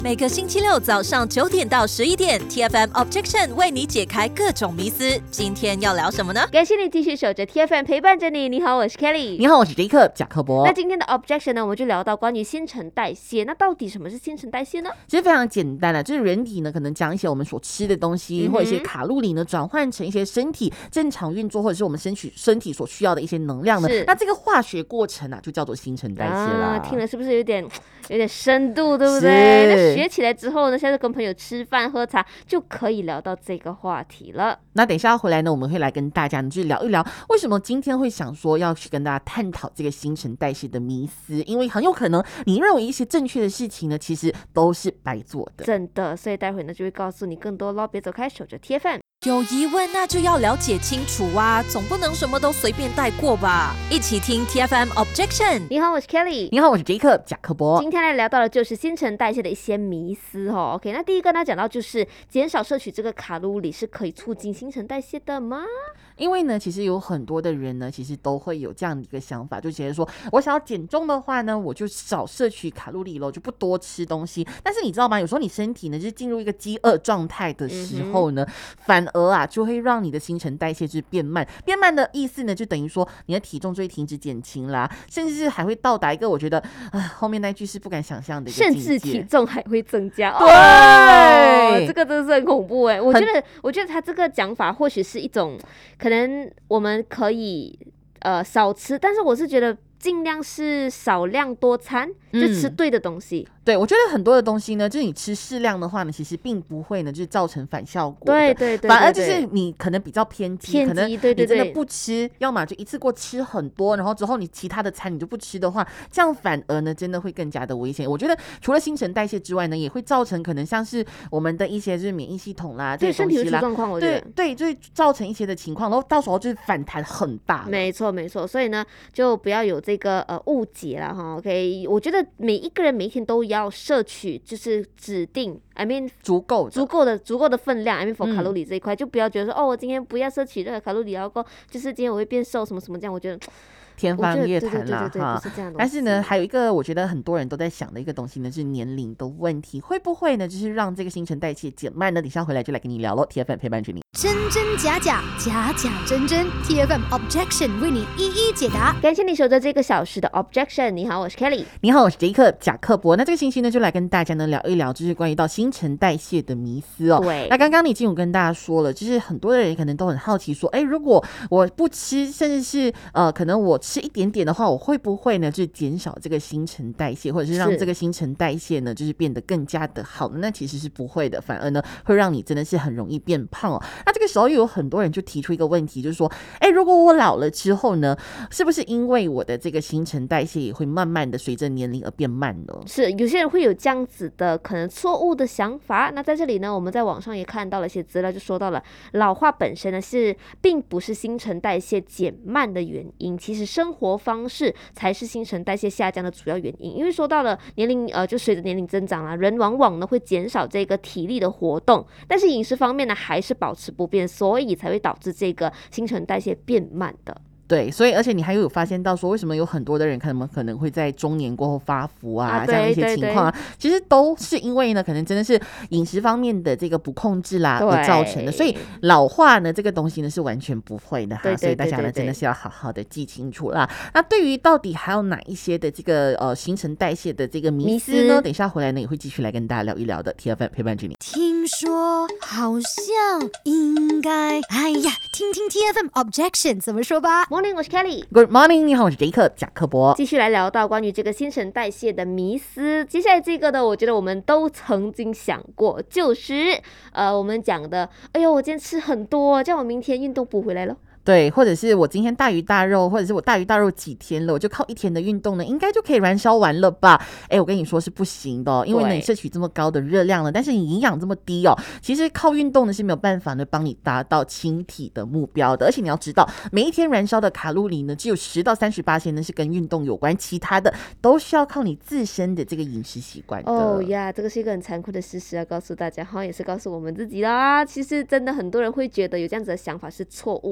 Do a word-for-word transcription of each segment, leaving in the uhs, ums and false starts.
每个星期六早上九点到十一点 ，T F M Objection 为你解开各种迷思。今天要聊什么呢？ 感谢你继续守着 T F M 陪伴着你。你好，我是 Kelly。 你好，我是 Jacob 贾克伯。 那今天的 Objection 呢，我们就聊到关于新陈代谢。那到底什么是新陈代谢呢？ 其实非常简单啦，就是人体呢可能将一些我们所吃的东西，嗯、或者一些卡路里呢转换成一些身体正常运作或者是我们身体身体所需要的一些能量呢。那这个化学过程啊，就叫做新陈代谢啦。 啊、听了是不是有点有点深度，对不对？那学起来之后呢，下次跟朋友吃饭喝茶就可以聊到这个话题了。 那等一下回来呢，我们会来跟大家呢去聊一聊，为什么今天会想说要去跟大家探讨这个新陈代谢的迷思，因为很有可能你认为一些正确的事情呢，其实都是白做的。 真的，所以待会呢就会告诉你更多咯，别走开，守着 T F M。 有疑问那就要了解清楚啊，总不能什么都随便带过吧。一起听 T F M Objection。 你好，我是 Kelly。 你好，我是 Jacob 贾克伯。 今天来聊到的就是新陈代谢的一些迷思哦。OK， 那第一个呢讲到就是减少摄取这个卡路里是可以促进新陈代谢的吗？ 因为呢，其实有很多的人呢，其实都会有这样的一个想法，就觉得说我想要减重的话呢，我就少摄取卡路里咯，就不多吃东西。但是你知道吗？有时候你身体呢，就是进入一个饥饿状态的时候呢，嗯、反而啊，就会让你的新陈代谢就是变慢。变慢的意思呢，就等于说你的体重就会停止减轻啦，甚至是还会到达一个我觉得啊，后面那句是不敢想象的一个境界， 甚至体重还会增加。 对， 哦、这个真的是很恐怖哎！我觉得，我觉得他这个讲法或许是一种可能我们可以呃少吃，但是我是觉得尽量是少量多餐，就吃对的东西。 嗯、对，我觉得很多的东西呢，就是你吃适量的话呢，其实并不会呢，就是造成反效果的。 对对 对, 对, 对， 反而就是你可能比较偏激， 偏激可能你对对对真的不吃，要么就一次过吃很多，然后之后你其他的餐你就不吃的话，这样反而呢，真的会更加的危险。我觉得除了新陈代谢之外呢，也会造成可能像是我们的一些就是免疫系统啦， 对这些东西啦， 身体的状况，我觉得对对，就会造成一些的情况，然后到时候就是反弹很大。 没错没错，所以呢，就不要有这个呃误解了哈。OK， 我觉得每一个人每一天都要摄取就是指定 I mean 足够足够的足够的分量 I mean for 卡路里这一块、嗯、就不要觉得说哦我今天不要摄取任何卡路里，然后就是今天我会变瘦什么什么这样，我觉得天方夜谭啦哈。但是呢，还有一个我觉得很多人都在想的一个东西呢，是年龄的问题，会不会呢，就是让这个新陈代谢减慢呢？等一下回来就来跟你聊咯。T F M 陪伴着你， 真真假假，假假真真 ，T F M Objection 为你一一解答。 感谢你守着这个小时的 Objection。你好，我是 Kelly。 你好，我是 Jacob 贾克伯。那这个星期呢，就来跟大家呢聊一聊，就是关于到新陈代谢的迷思哦。 对。 那刚刚已经有跟大家说了，就是很多的人可能都很好奇说，哎，如果我不吃，甚至是呃，可能我吃一点点的话，我会不会呢，就是减少这个新陈代谢，或者是让这个新陈代谢呢，就是变得更加的好？那其实是不会的，反而呢，会让你真的是很容易变胖哦。那这个时候又有很多人就提出一个问题，就是说，哎，如果我老了之后呢，是不是因为我的这个新陈代谢也会慢慢的随着年龄而变慢呢？ 是，有些人会有这样子的可能错误的想法。那在这里呢，我们在网上也看到了一些资料，就说到了老化本身呢是并不是新陈代谢减慢的原因，其实生活方式才是新陈代谢下降的主要原因。因为说到了年龄，呃，就随着年龄增长啦，人往往呢会减少这个体力的活动，但是饮食方面呢还是保持不变，所以才会导致这个新陈代谢变慢的。 对，所以而且你还有发现到说，为什么有很多的人可能可能会在中年过后发福啊， 啊这样的一些情况啊，其实都是因为呢，可能真的是饮食方面的这个不控制啦而造成的。所以老化呢，这个东西呢是完全不会的哈， 对对对对对， 所以大家呢真的是要好好的记清楚啦。那对于到底还有哪一些的这个呃新陈代谢的这个迷思呢？等一下回来呢也会继续来跟大家聊一聊的。T F M 陪伴着你。 听说好像应该，哎呀，听听 T F M Objection 怎么说吧。 Morning， 我是 Kelly。Good morning， 你好，我是 Jacob 贾克伯。 继续来聊到关于这个新陈代谢的迷思。接下来这个呢，我觉得我们都曾经想过，就是呃，我们讲的，哎呦，我今天吃很多，这样我明天运动补回来了。 对，或者是我今天大鱼大肉，或者是我大鱼大肉几天了，我就靠一天的运动呢，应该就可以燃烧完了吧？哎，我跟你说是不行的、哦，因为呢你摄取这么高的热量了，但是你营养这么低哦，其实靠运动呢是没有办法呢帮你达到轻体的目标的。而且你要知道，每一天燃烧的卡路里呢，只有十到三十八呢是跟运动有关，其他的都需要靠你自身的这个饮食习惯的。 哦呀，这个是一个很残酷的事实啊，告诉大家，好像也是告诉我们自己啦。其实真的很多人会觉得有这样子的想法是错误的，而且呢，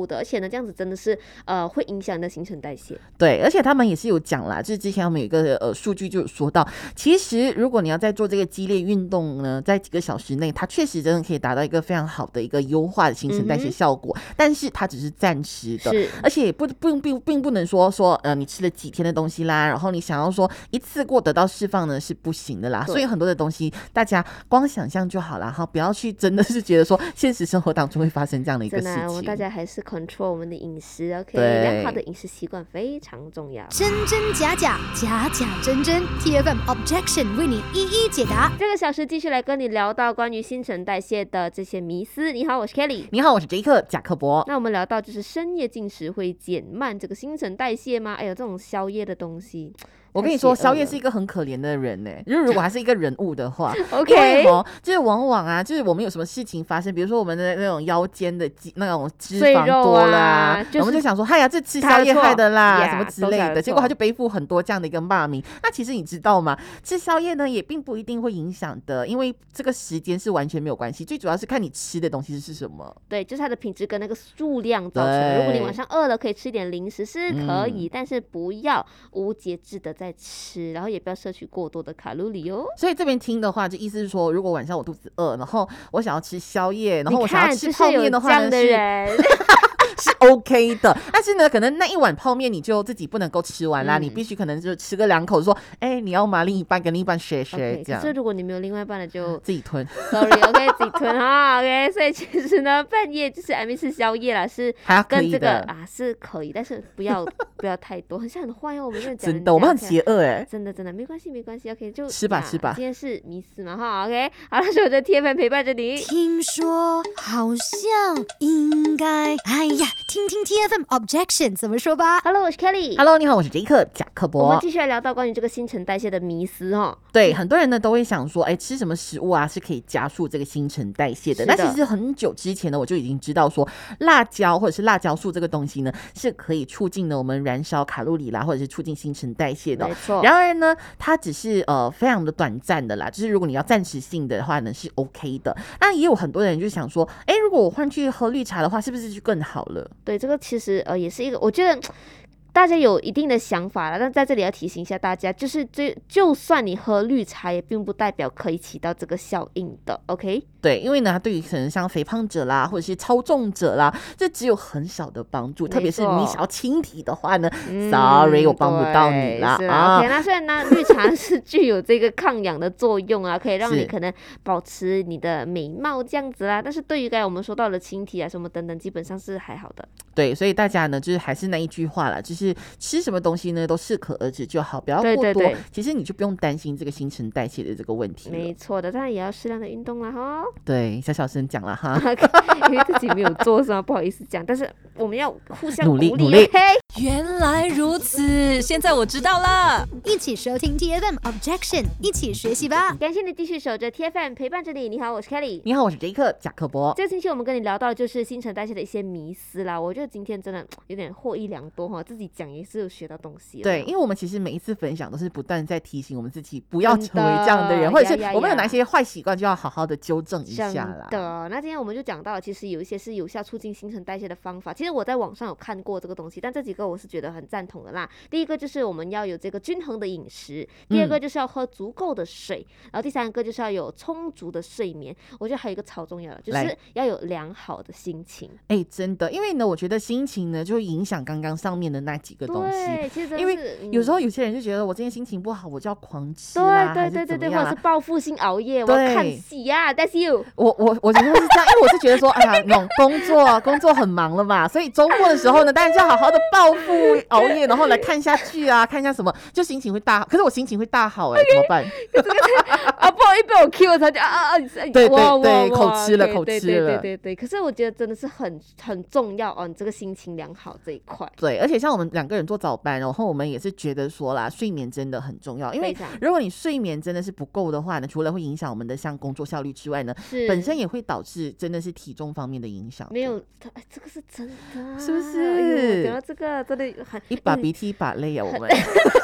这样子真的是呃会影响你的新陈代谢。 对，而且他们也是有讲啦，就是之前他们有一个呃数据就有说到，其实如果你要在做这个激烈运动呢，在几个小时内，它确实真的可以达到一个非常好的一个优化的新陈代谢效果，嗯、但是它只是暂时的，而且也不不并并不能说说呃你吃了几天的东西啦，然后你想要说一次过得到释放呢是不行的啦，所以很多的东西大家光想象就好啦，哈，不要去真的是觉得说现实生活当中会发生这样的一个事情。 真的，我们大家还是 control 我们的饮食 ，OK， 良好的饮食习惯非常重要。 真真假假，假假真真 ，T F M Objection 为你一一解答。 这个小时继续来跟你聊到关于新陈代谢的这些迷思。你好，我是 Kelly。 你好，我是杰克贾克伯。 那我们聊到就是深夜进食会减慢这个新陈代谢吗？哎呦，这种宵夜的东西。 我跟你说，宵夜是一个很可怜的人呢、欸。就是如果还是一个人物的话 ，OK， 就是往往啊，就是我们有什么事情发生，比如说我们的那种腰间的那种脂肪多啦，啊就是、我们就想说，嗨呀，这吃宵夜害的啦，什么之类的，结果他就背负很多这样的一个骂名。那其实你知道吗？吃宵夜呢，也并不一定会影响的，因为这个时间是完全没有关系，最主要是看你吃的东西是什么。 对，就是它的品质跟那个数量造成的。如果你晚上饿了，可以吃点零食是可以，嗯、但是不要无节制的在吃。然后也不要摄取过多的卡路里哦。 所以这边听的话，就意思是说，如果晚上我肚子饿，然后我想要吃宵夜，然后我想要吃泡面的话呢，是是 OK 的。但是呢，可能那一碗泡面你就自己不能够吃完啦，嗯、你必须可能就吃个两口，说，哎、欸，你要吗？另一半跟另一半 share share 这样。 可是如果你没有另外一半的，就自己吞。 Sorry，OK， 自己吞哈 ，OK。所以其实呢，半夜就是还没吃宵夜啦，是跟这个啊是可以，但是不要不要太多，很像很坏哦。我们这样讲， 真的，我们很邪恶哎、欸。 真的真的没关系没关系 ，OK， 就吃吧吃吧。 今天是迷思嘛哈 ，OK， 好了，所以我的 T F M 陪伴着你。 听说好像应该，哎呀，听听 T F M Objection 怎么说吧。 Hello， 我是 Kelly。 Hello， 你好，我是杰克贾克伯。 我们继续来聊到关于这个新陈代谢的迷思哈。 对，很多人呢都会想说，哎，吃什么食物啊是可以加速这个新陈代谢的？那其实很久之前呢，我就已经知道说，辣椒或者是辣椒素这个东西呢，是可以促进呢我们燃烧卡路里啦，或者是促进新陈代谢的。 没错。 然而呢，它只是呃非常的短暂的啦，就是如果你要暂时性的话呢是 OK 的。那也有很多人就想说，哎，如果我换去喝绿茶的话，是不是就更好了？ 对，这个其实呃也是一个，我觉得大家有一定的想法了，但在这里要提醒一下大家，就是就就算你喝绿茶，也并不代表可以起到这个效应的 ，OK？ 对，因为呢，对于可能像肥胖者啦，或者是超重者啦，这只有很小的帮助，特别是你想要轻体的话呢、嗯、，sorry， 我帮不到你啦。 啊 ，OK， 那虽然呢，绿茶是具有这个抗氧的作用啊，可以让你可能保持你的美貌这样子啦，但是对于刚才我们说到的轻体啊什么等等，基本上是还好的。 对，所以大家呢，就是还是那一句话啦，就是吃什么东西呢都适可而止就好，不要过多。对对对，其实你就不用担心这个新陈代谢的这个问题了。 没错的，当然也要适量的运动啦哈。 对，小小声讲了哈， 因为自己没有做是吗？不好意思讲，但是我们要互相努力鼓励。 努力。 原来如此，现在我知道了。 一起收听 T F M Objection， 一起学习吧。 感谢你继续守着 T F M 陪伴着你。你好，我是 Kelly。 你好，我是杰克贾克伯。 这个星期我们跟你聊到的就是新陈代谢的一些迷思啦。我觉得今天真的有点获益良多哈，自己讲也是有学到东西。 对，因为我们其实每一次分享都是不断在提醒我们自己不要成为这样的人，或者是我们有哪些坏习惯就要好好的纠正一下啦。 真的，那今天我们就讲到，其实有一些是有效促进新陈代谢的方法。其实我在网上有看过这个东西，但这几个我是觉得很赞同的啦。第一个就是我们要有这个均衡的饮食，第二个就是要喝足够的水，嗯、然后第三个就是要有充足的睡眠。我觉得还有一个超重要的，就是要有良好的心情。 哎，真的，因为呢，我觉得心情呢就会影响刚刚上面的那几个东西。 对，其实真的是因为有时候有些人就觉得我今天心情不好，我就要狂吃啦， 对对对对对， 或者是报复性熬夜，我要看戏啊 ，That's you。 我我我觉得是这样，因为我是觉得说，哎呀，那种工作工作很忙了嘛，所以周末的时候呢，当然就要好好的报复熬夜，然后来看一下剧啊，看一下什么，就心情会大好。可是我心情会大好哎、欸， okay, 怎么办？ 啊，不好意思被我 Q 他就啊啊啊！ 对对对，口吃了口吃了， 对对对对。可是我觉得真的是很很重要哦，你这个心情良好这一块。 对，而且像我们两个人做早班，然后我们也是觉得说啦，睡眠真的很重要，因为如果你睡眠真的是不够的话呢，除了会影响我们的像工作效率之外呢，本身也会导致真的是体重方面的影响。 没有，哎，这个是真的， 是不是？ 讲到这个真的很一把鼻涕一把泪啊，我们。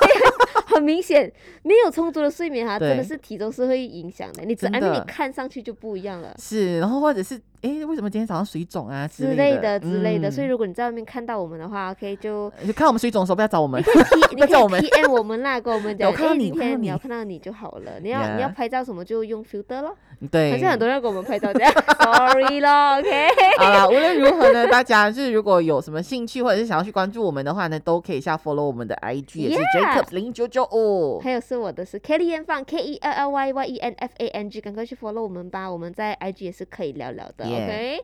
很明显没有充足的睡眠哈， 对真的是体重是会影响的。你只真的 I mean 你看上去就不一样了。 是，然后或者是哎，为什么今天早上水肿啊之类的之类的， 嗯、 所以如果你在外面看到我们的话 ，OK 就就看我们水肿的时候不要找我们， 你可以 P 不要找我们 P M 我们啦，跟我们讲，哎， 我看到你今天你我看到你要看到你就好了，你要 Yeah 你要拍照什么就用 filter 咯， 对， 好像很多人给我们拍照这样，sorry 咯 ，OK。 好啦，无论如何呢，大家就是如果有什么兴趣或者是想要去关注我们的话呢，都可以下 follow 我们的 I G， 也是 Yeah Jacobs 零九九五。 还有是我的是 Kelly Yan Fang K E L L Y Y E N F A N G， 赶快去 follow 我们吧，我们在 I G 也是可以聊聊的 Yeah ，OK。